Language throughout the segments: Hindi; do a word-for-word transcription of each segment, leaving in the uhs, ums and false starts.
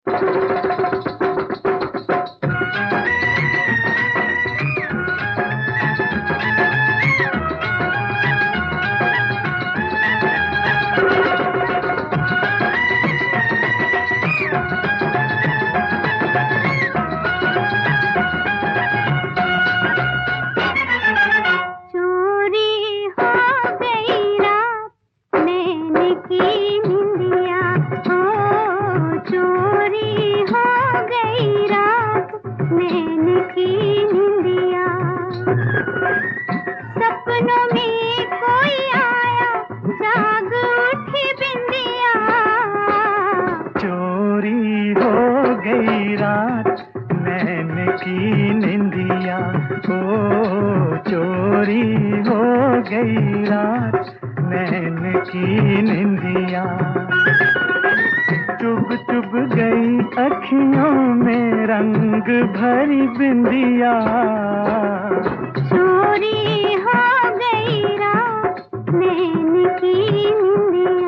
की निंदिया ओ चोरी हो गई रात नैन की निंदिया। चुभ चुभ गई अखियों में रंग भरी बिंदिया। चोरी हो गई रात नैन की निंदिया।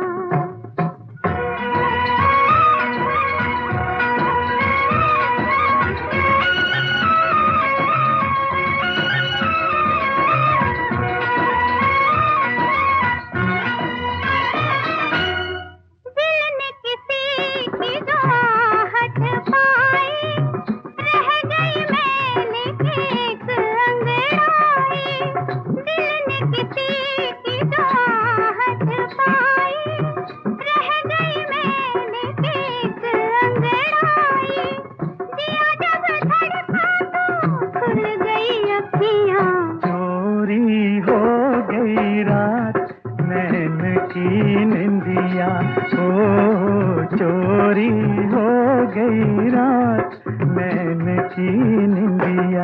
की निंदिया ओ चोरी हो गई रात नैन की निंदिया।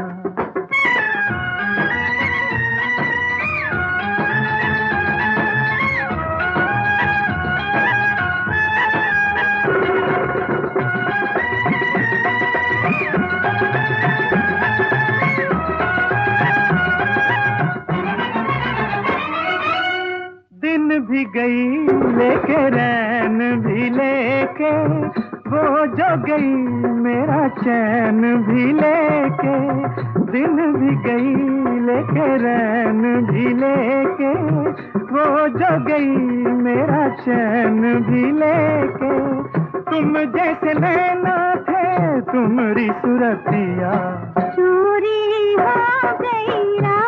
दिन भी गई लेके रैन भी लेके वो जो गई मेरा चैन भी लेके। दिन भी गई लेके रैन भी लेके वो जो गई मेरा चैन भी लेके। तुम जैसे नैना थे तुम्हारी सूरतिया। चोरी हो गई रात